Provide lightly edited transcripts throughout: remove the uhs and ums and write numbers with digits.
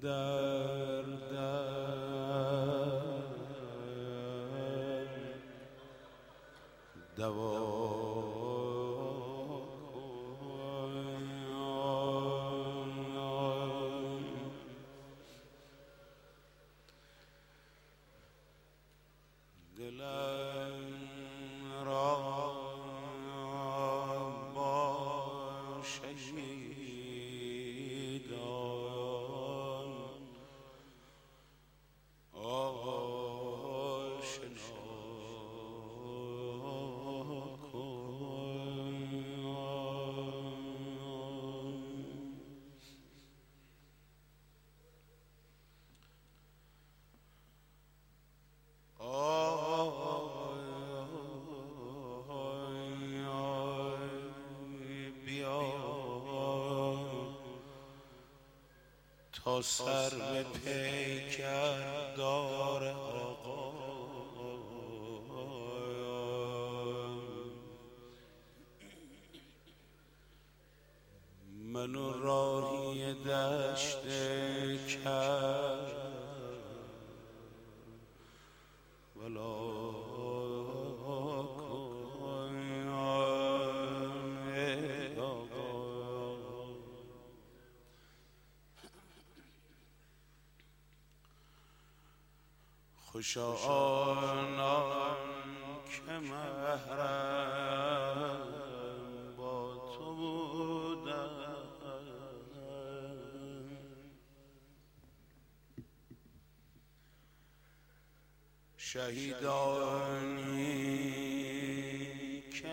در دوا دلم را با شهیدان آشنا تا سر به پیکر دار آقا منو راهی دشت کرد ولا خوشا آنان که محرم با تو بودن شهیدانی که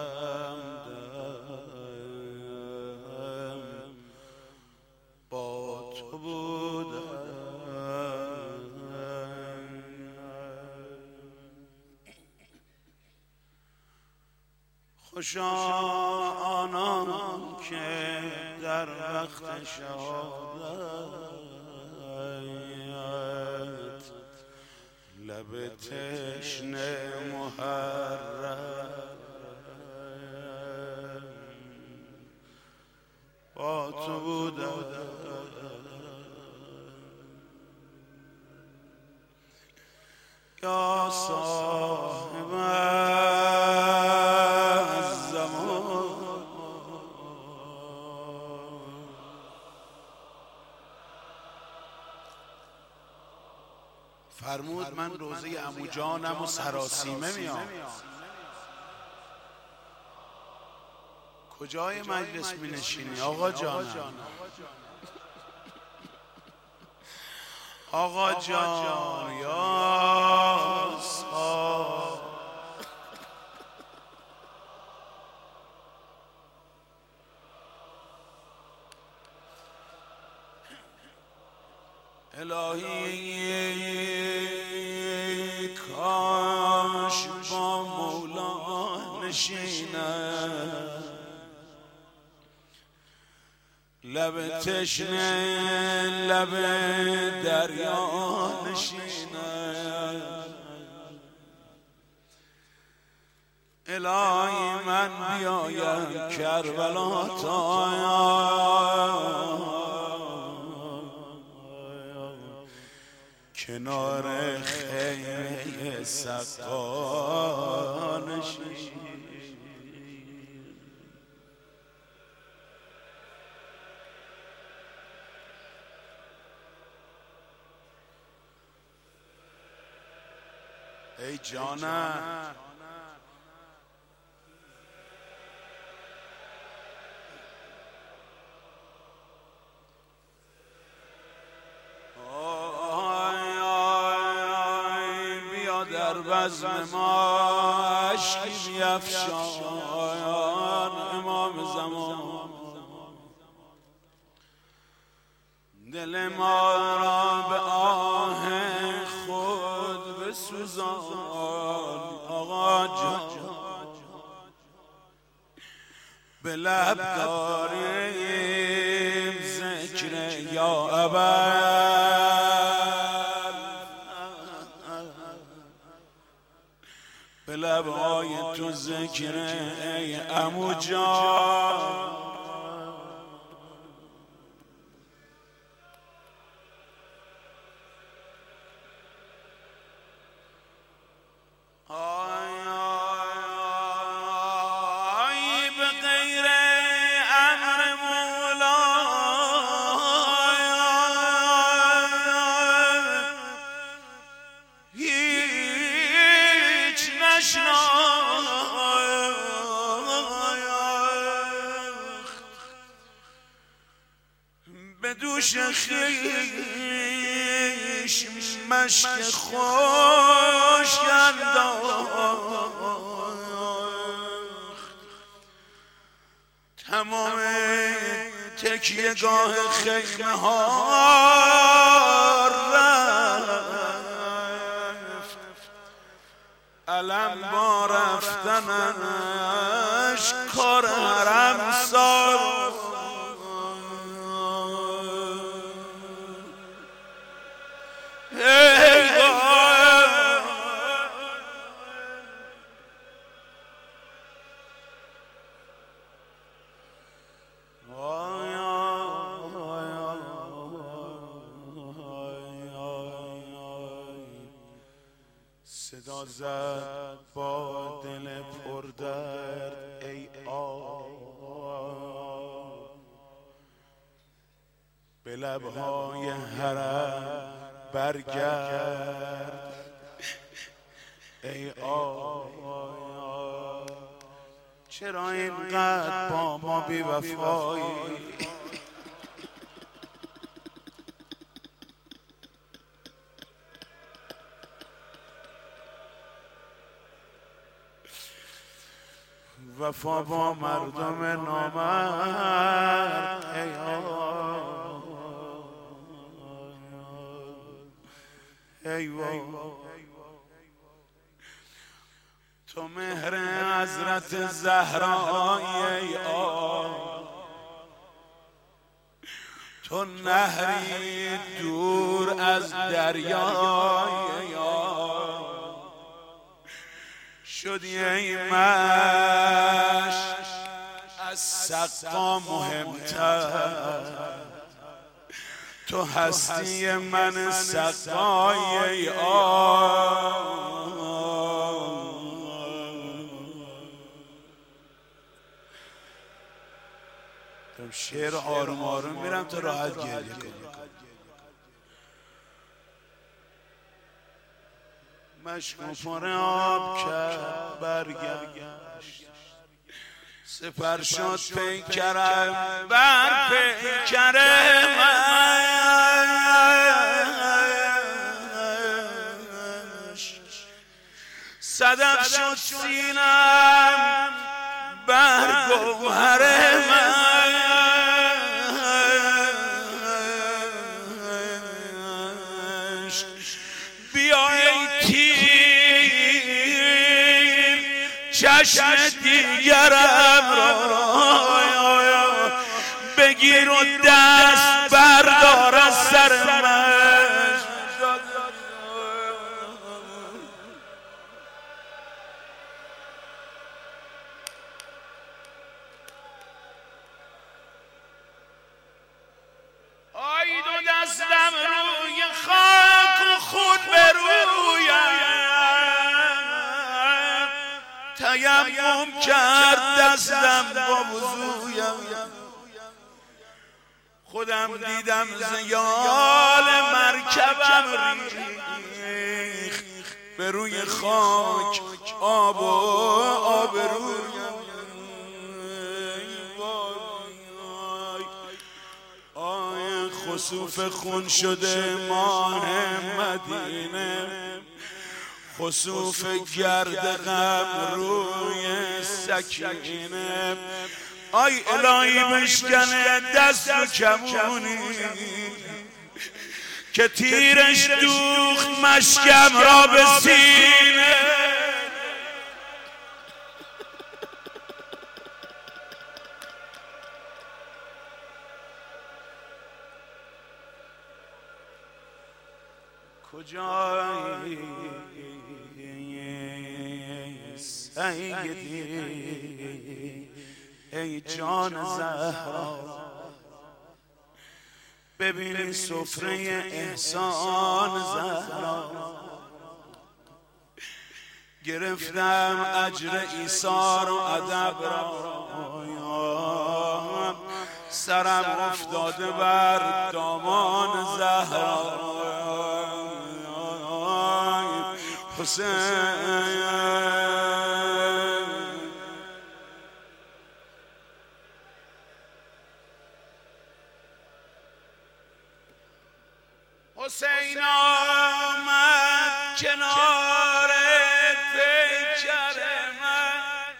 همدم با تو بودن خوشا آنان که در وقت شهادت لب تشنه محرم با تو بودن یا صاحب فرمود من روزه عمو جانم و سراسیمه میام. کجای مجلس می نشینی آقا جانم؟ آقا جان یا صاحب الهی کاش با مولا نشینم لب تشنه لب دریا نشینم الهی من بیایم کربلا تا کنار خیمه سقا نشینم ای جانم بیا در بزم ما عشقی بیفشان امام زمان دل ما را به آه خود بسوزان آقا جان به لب داریم ذکر یا ابد به لبهای تو ذکر ای عمو جان به دوش خیش مشک خوش انداخت، تمام تکیه گاه خیمه ها رفت، علم با رفتنش کار حرم ساخت. صدا زد با دل پردرد ای آه، به لبهای حرم برگرد ای آه، چرا اینقدر با ما بی وفایی؟ وفا با مردم نامرد ای ای تو مهر حضرت زهرایی ای تو نهری دور از دریای ای شدی ای مشک از سقا مهمتر، تو هستی من سقای ای شعر آروم آروم میرم تا راحت گریه کنم. مشک و پر آب کرد برگشت، سپر شد پیکرم بر پیکرم، صدف شد سینم بر گوهرم، بیا ای تیر چشم دیگرم را بگیر و دست بردار از سر من. آی دو دستم روی خاک و خون برویم، تیمم کرد دستم با وضویم، خودم دیدم زیال مرکبم ریخت به روی خاک آب و آبرویم. خسوف خون شده ماه مدینه، خسوف گرد غم روی سکینه، آی الهی بشکنه دست و کمونی که تیرش دوخت مشکم را به سینه. کجایی سیدی ای جان زهرا، ببینی سفره احسان زهرا، گرفتم اجر ایثار و ادب را، سرم افتاده بر دامان زهرا، حسین حسین آمد کنار پیکر من،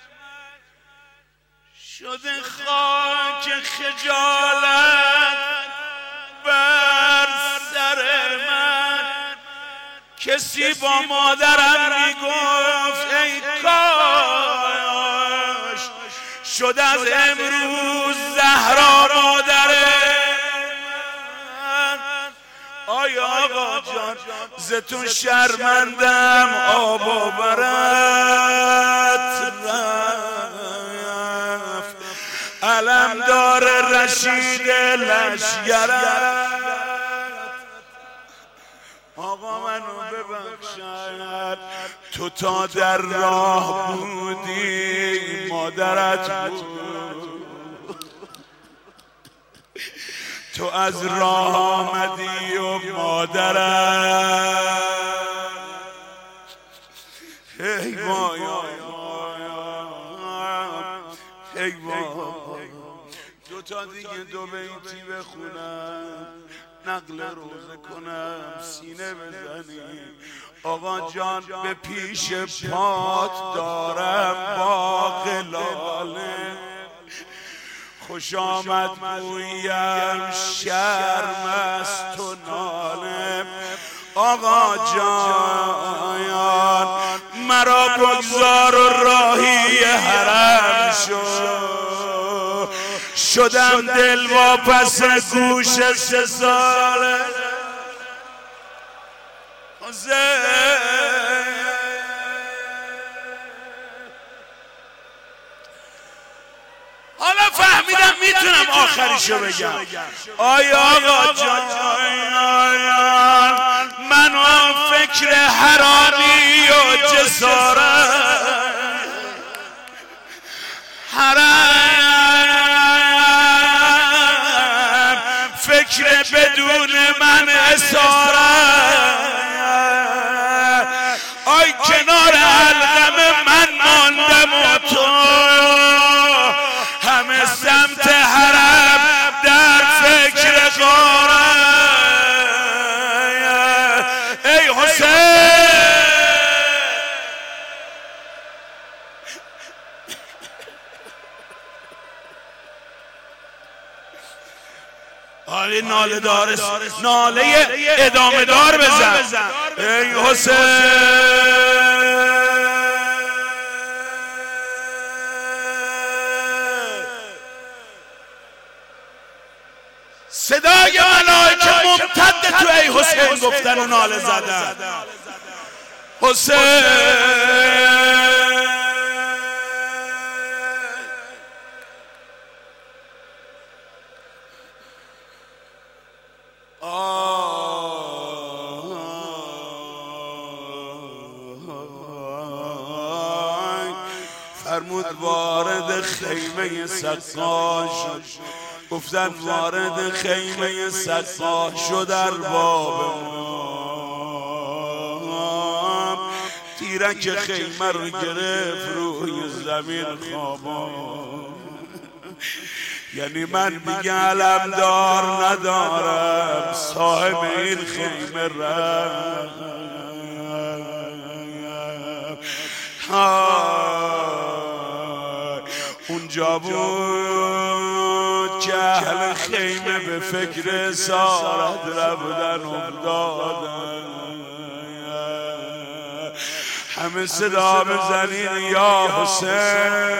شده خاک خجالت بر سر من. کسی با مادرم میگفت ای کاش شد از امروز زهرا مادره. آیا آقا جان ز تو شرمندم آب و برت رفت، علمدار رشید لشگرت. آقا منو ببخشد تو تا در راه بودی مادرت بود، تو از راه آمدی و مادرت. ای وای ای وای. دو تا دیگه دو بیتی بخونم، نقل روزه کنم، سینه بزنی. آقا جان به پیش پات دارم باغ لاله، خوش آمد گویم شرم است و ناله. آقا جان مرا بگذار و راهی حرم شدم دل واپس گوش 3 ساله. حالا فهمیدم میتونم آخریشو بگم. آیا آقا جان منو فکر حرامی و جسارت، حرام فکر بدون من اسارت. آی کنار علقم من ماندم و تو همه سمت حرم در فکر غارت. ای حسین آلی ناله دار ناله ادامه دار بزن. ای حسین صدای ملائکه ممتد تو ای حسین گفتن و ناله زدن. حسین فرمود وارد خیمه سقا شد، گفتن وارد خیمه سقا شد ارباب ما، تیرک خیمه رو گرفت روی زمین خوابان. یعنی من دیگه علمدار ندارم، صاحب این خیمه رفت. اونجا بود که اهل خیمه به فکر اسارت رفتن افتادن. همه صدا بزنین یا حسین.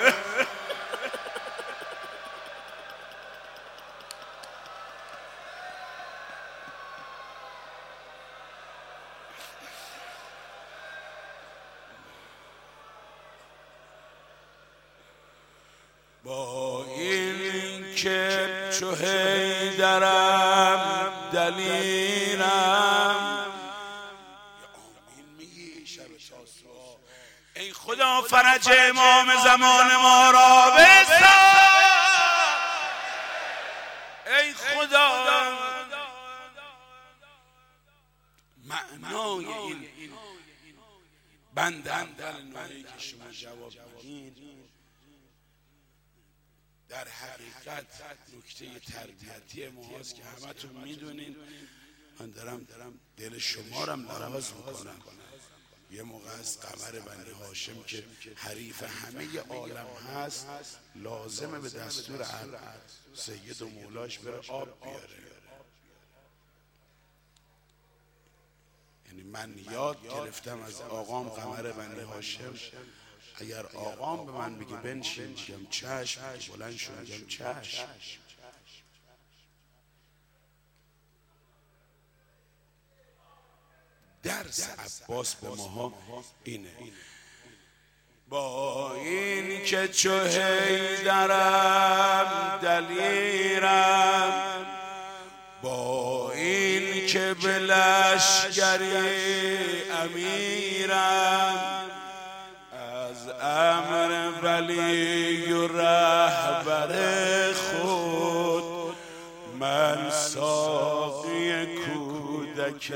با این که چو حیدرم دلیرم، آمین میگی شب تاسوعا. ای خدا فرج امام زمان ما را بساز. ای خدا معنای این بندم در نوعی که شما جواب بدید در حقیقت نکته تربیتی ماست که همتون میدونین من دارم دل شما رو لرز میکنم. یه موقع از قمر بنی هاشم که حریف همه عالم هست لازمه به دستور سید و مولاش بره آب بیاره. یعنی من یاد گرفتم از آقام قمر بنی هاشم، اگر آقام به من بگه بنشین میگم چشم، بلند شو میگم چشم. درس عباس به ماها اینه. با این که چو حیدرم دلیرم، با این که به لشکری امیرم، از امر ولی و رهبر خود من ساقی کودک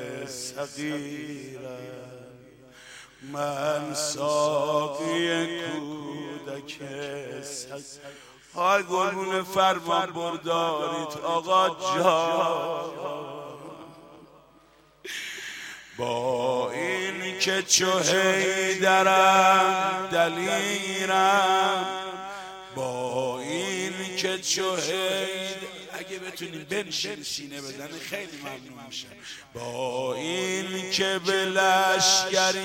صغیرم، من ساقی کودک صغیرم. های قربون فرمان بردارید آقا جان. با این که چو حیدرم دلیرم، با این که چو اگه بتونیم بنشین سینه بزنه خیلی ممنون میشم. با این که به لشکری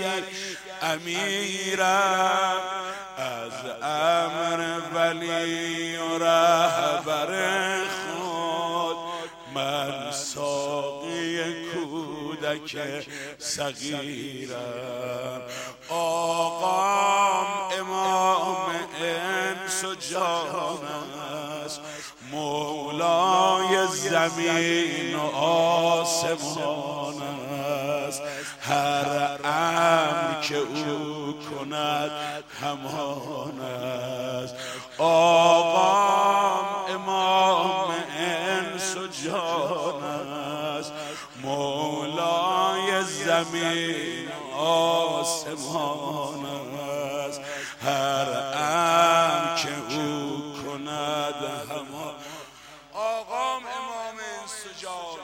امیرم، از امر ولی و رهبر خود من ساقی کودک صغیرم. آقام امام انس و جان است، مولای زمین و آسمان است. هر امر که او کند همان است. آقام امام انس و جان است، مولای زمین و آسمان است. هر امر که او کند همان. آقام امام انس و جان،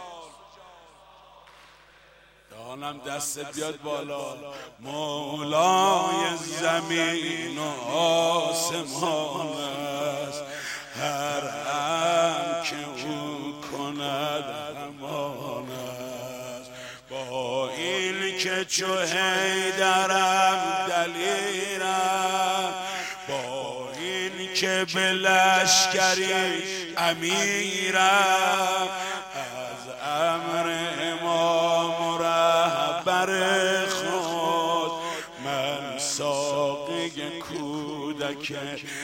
دانم دستت بیاد بالا. مولای زمین و آسمان است، هر امر که او کند همان است. با این که چو حیدرم دلیرم، با این که به لشکری امیرم، از امر امام و رهبر خود من ساقی کودک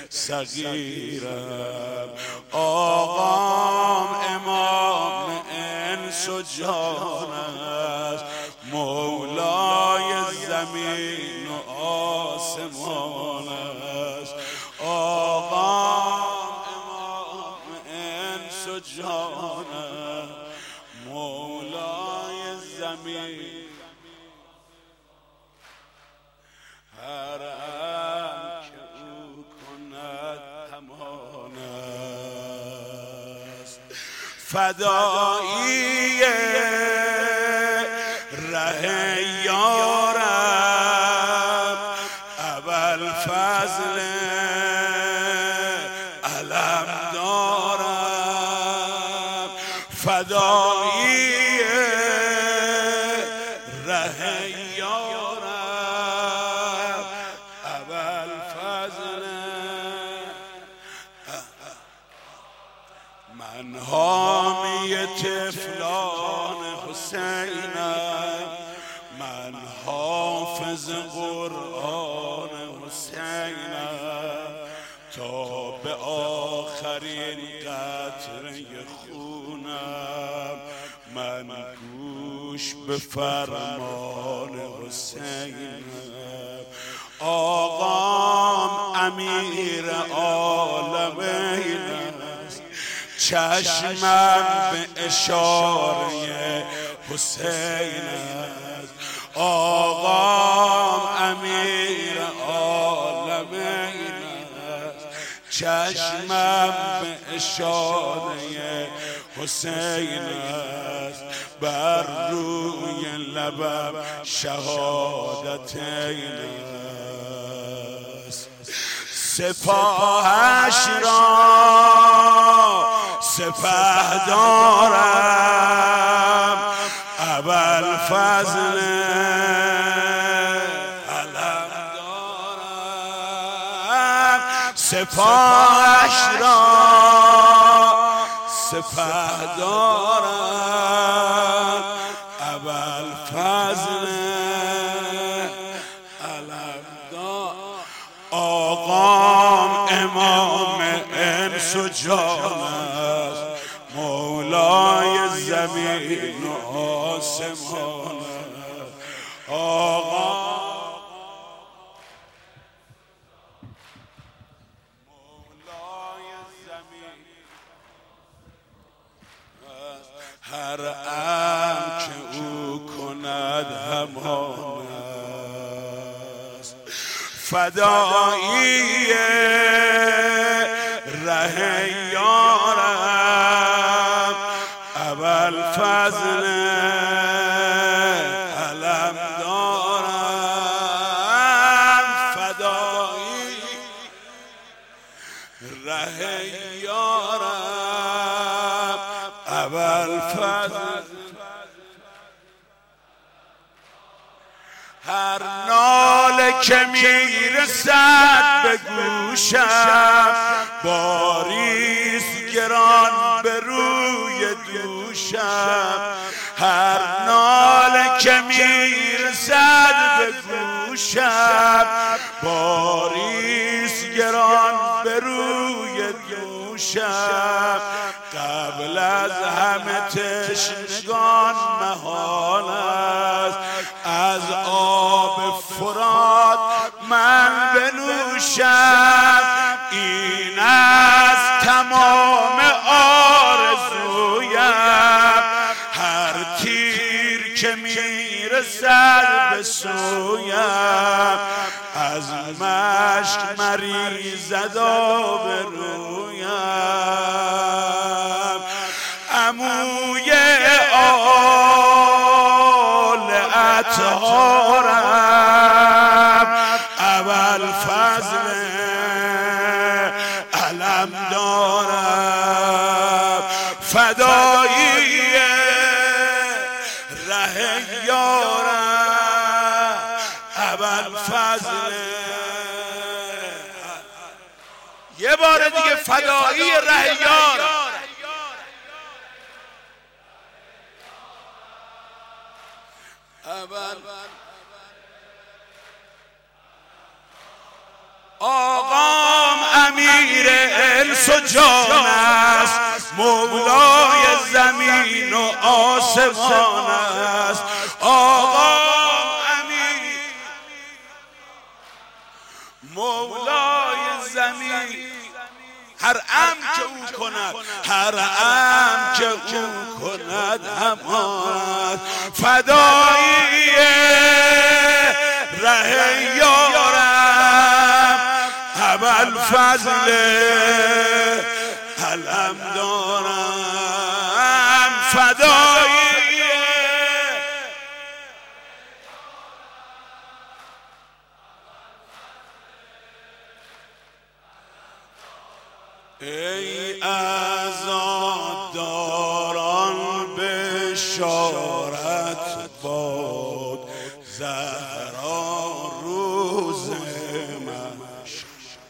صغیرم. آقام امام انس و جان است، مولای زمین و آسمان است. آقام امام انس و جان است، مولای زمین. هر آن که او کند همان است. فدایی ره یارم ابوالفضل علم دارم. فدایی ره یارم ابوالفضل. من حامی طفلان حسینم، من حافظ قرآن حسینم. تا به آخرین قطره خونم من گوش به فرمان حسینم. آقام امیر عالمین است، چشمم به اشاره حسین است. آقام امیر عالمین است، چشمم به اشاره حسین است، بر روی لبم شهادتین است. سپاهش را سپهدارم، ابوالفضل علم دارم. سپاهش را سپهدارم، ابوالفضل علم دارم. آقام امام انس و جان است، مولای زمین و آسمان است. آقا مولای زمین، هر ام که او کند همان است. فدایی ره یارم، ابوالفضل علم دارم. فدایی ره یارم، ابوالفضل. هر ناله که میرسد به گوشم، باریست گران به روی دوشم. هر ناله که میرسد به گوشم، باریست گران به روی دوشم. قبل از همه تشنگان محال است، از آب فرات من بنوشم. این از تمام آرزویم، هر تیر که میرسد به سویم. از مشک مریزد آبرویم، عموی آل اطهارم، ابوالفضل علم دارم. فدایی ره یارم، ابوالفضل. یه بار دیگه فدایی ره یارم. آقام امیر انس و جان است، مولای زمین و آسمان است. آقام امیر مولای زمین، هر ام که او کند، هر ام که او کند همان. فدایی ره یارم، ابوالفضل علم دارم. فدایی ای عزاداران بشارت باد، زهرا روز محشر.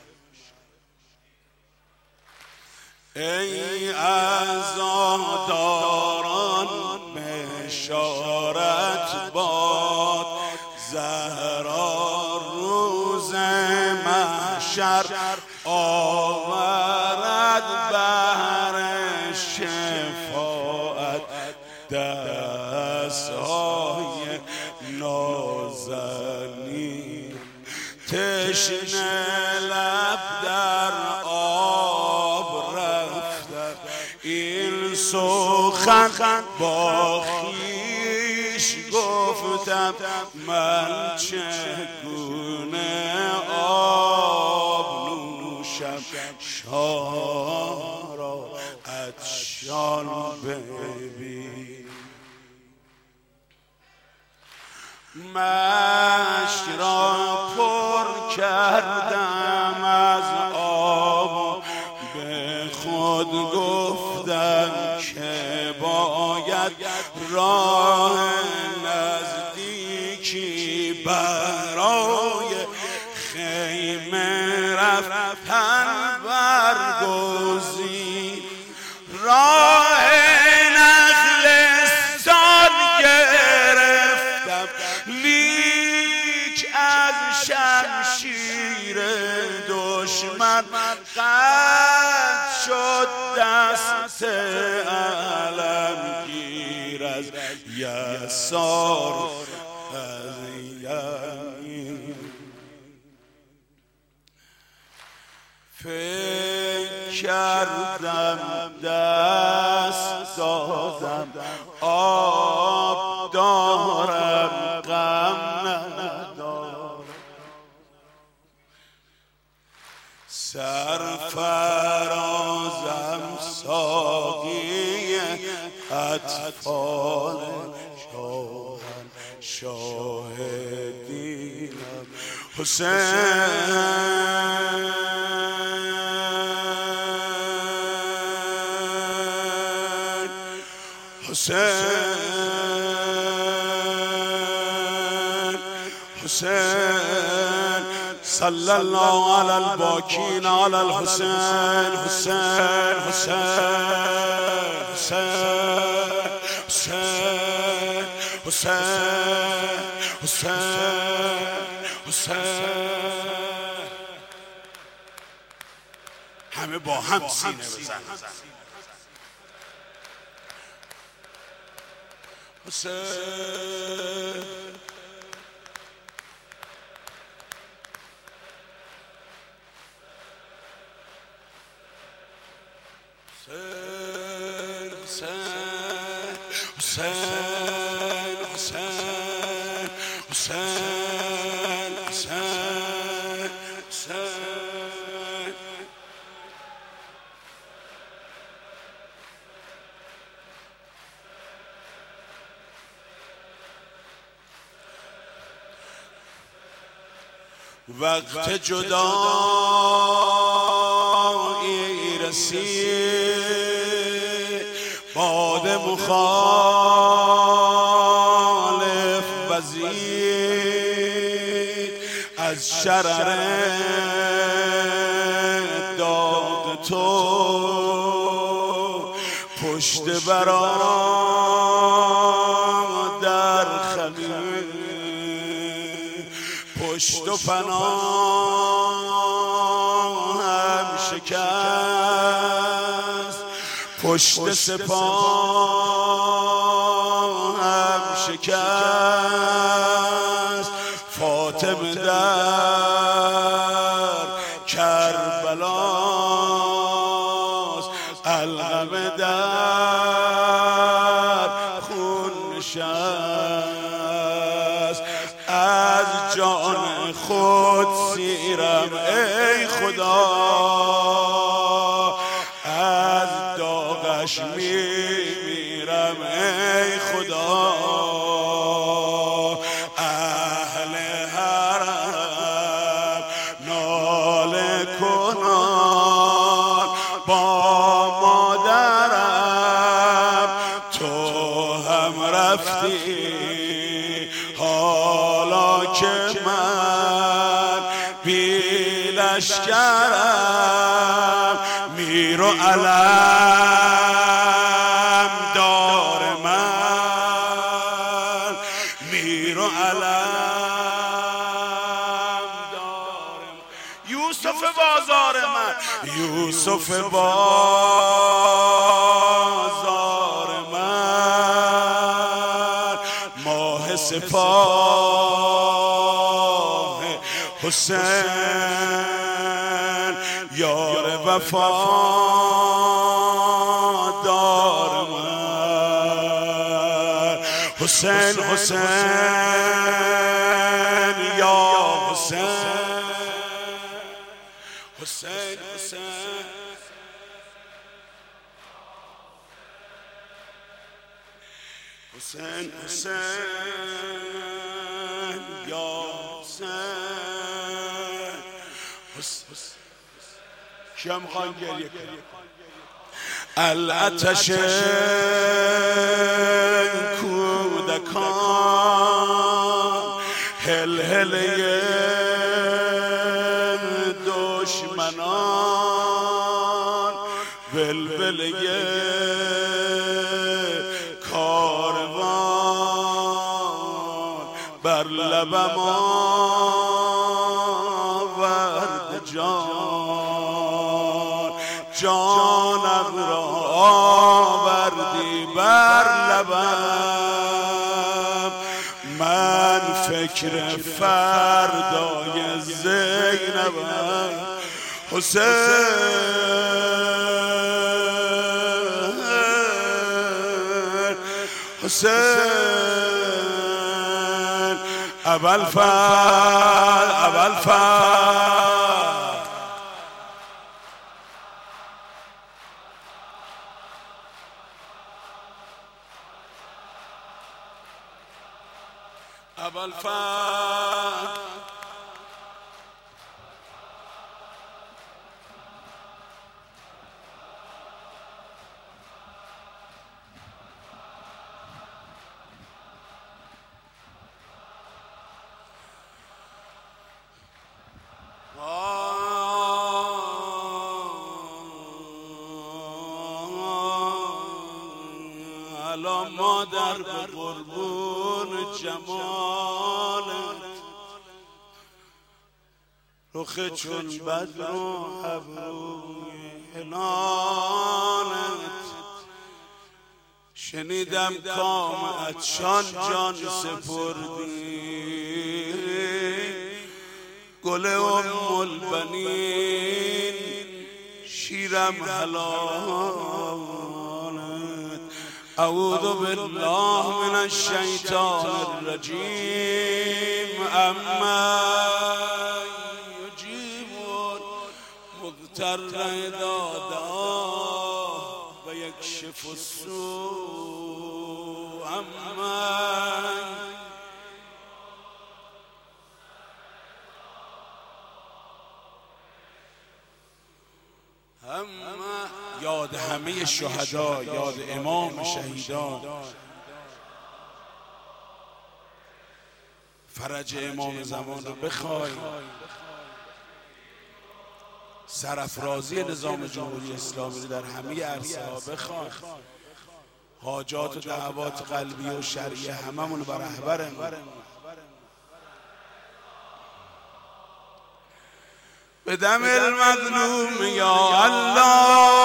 ای عزاداران بشارت باد، زهرا روز محشر. آورد بهر شفاعت دستهای نازنین. تشنه لب در آب رفتم، این سخن با خویش گفتم. من چگونه آب نوشم، شاه را عطش Sean baby مشک را پر کردم از آب به خود گفتم که باید راه نزدیکی برای خیمه رفتن برگزین راه نخلستان گرفتم لیک از شمشیر دشمن قطع شد دست علمگیر از یسار از یمین فکر کردم دست دادم آب دارم غم ندارم سرفرازم ساقی اطفال شاهدینم حسین حسین صلی الله علی الباکین علی الحسین حسین حسین حسین حسین حسین حسین همه با هم سینه بزن حسین وقت جدایی رسید باد مخالف وزید از شرر داغ تو پشت برا در خمیر پشت و پناهم شکست پشت سپاهم شکست فاطمه در کربلاست علقمه در خون نشست از جان خود سیرم ای خدا از داغش میمیرم ای خدا اهل حرم ناله کنان با مادرم تو هم رفتی حالا که من بی لشکرم میر و علم دار من میر و علم دار من یوسف بازار من یوسف بازار من ماه سپاه حسین یار وفادار من حسین حسین یا حسین حسین حسین حسین حسین یا حسین کیا میخوان گریه کنن؟ الاتش کودکان هلهله دشمنان ولوله کاروان بر لبم آورد جانم را آوردی بر لبم من فکر فردای زینبم حسین ابوالفضل الان مادر به قربون جمالت رخ چون بدر و ابروی هلالت شنیدم کامت شان جان سپردی گل ام البنین شیرم حلالت اعوذ بالله من الشیطان الرجیم اما یجیب مضطر اذا دعاه و یکشف السوء یاد همه شهدا، یاد امام شهیدان، فرج امام زمان رو بخوای، سرافرازی نظام جمهوری اسلامی رو در همه عرصه ها بخوای، حاجات و دعوات قلبی و شرعی هممون بر رهبرمون به دم المظلوم یا الله